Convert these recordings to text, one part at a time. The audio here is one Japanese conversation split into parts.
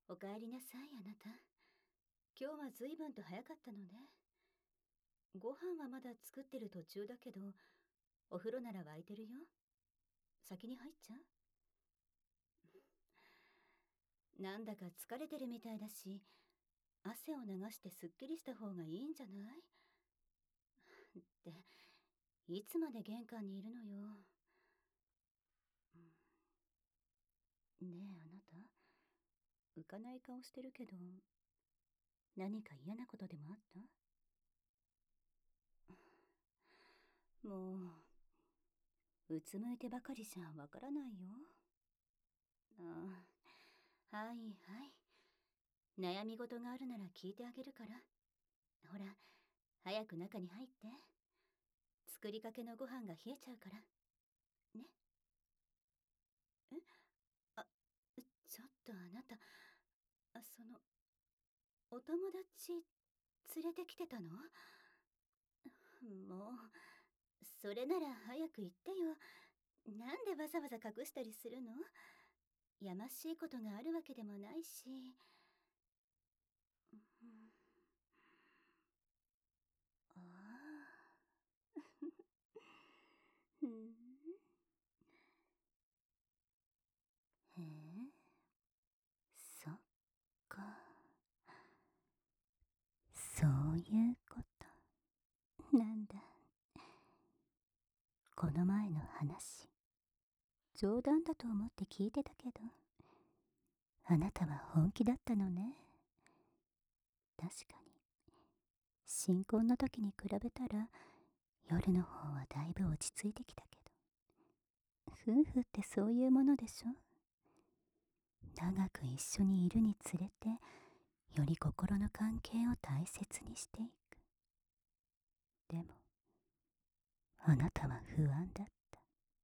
おかえりなさい、あなた。今日は随分と早かったのね。ご飯はまだ作ってる途中だけど、お風呂なら沸いてるよ。先に入っちゃう？なんだか疲れてるみたいだし、汗を流してすっきりした方がいいんじゃない？って、いつまで玄関にいるのよ。ねえ、あなた。浮かない顔してるけど、何か嫌なことでもあった？もう、うつむいてばかりじゃわからないよ。ああ、はいはい。悩み事があるなら聞いてあげるから。ほら、早く中に入って。作りかけのご飯が冷えちゃうから。ね。えあ、ちょっとあなた、お友達連れてきてたの？もう、それなら早く言ってよ。なんでわざわざ隠したりするの？やましいことがあるわけでもないし。うん、ああ。ふん。へえ、そっか。そういうことなんだ。この前の話、冗談だと思って聞いてたけど、あなたは本気だったのね。確かに、新婚の時に比べたら、夜の方はだいぶ落ち着いてきたけど、夫婦ってそういうものでしょ？長く一緒にいるにつれて、より心の関係を大切にしていく。でも、あなたは不安だった。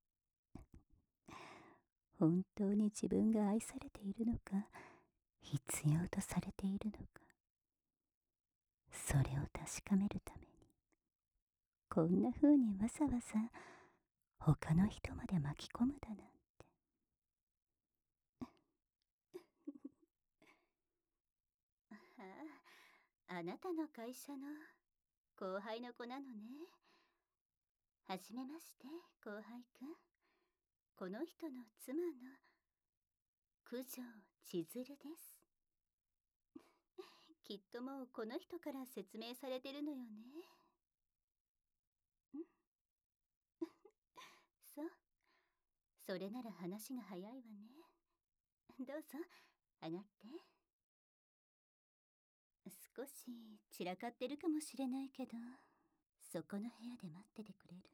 本当に自分が愛されているのか、必要とされているのか、それを確かめるために、こんな風にわざわざ他の人まで巻き込むだなんて。あなたの会社の後輩の子なのね。はじめまして、後輩くん。この人の妻の九条千鶴です。きっともうこの人から説明されてるのよね。んそう。それなら話が早いわね。どうぞ、上がって。少し散らかってるかもしれないけど、そこの部屋で待っててくれる？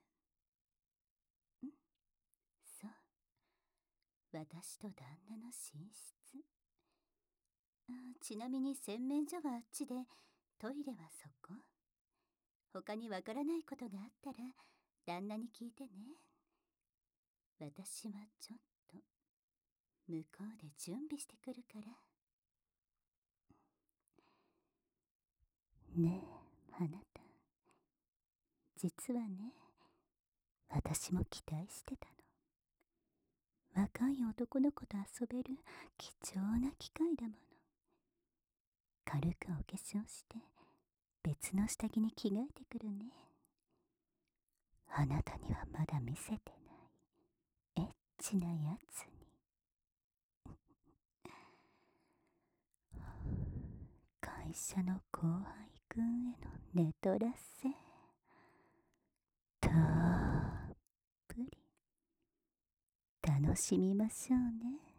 そう。私と旦那の寝室。ちなみに洗面所はあっちで、トイレはそこ。他にわからないことがあったら、旦那に聞いてね。私はちょっと、向こうで準備してくるから。ねえ、あなた。実はね、私も期待してたの。若い男の子と遊べる貴重な機会だもの。軽くお化粧して、別の下着に着替えてくるね。あなたにはまだ見せてないエッチなやつに。会社の後輩くんへの寝取らせ、たっぷり楽しみましょうね。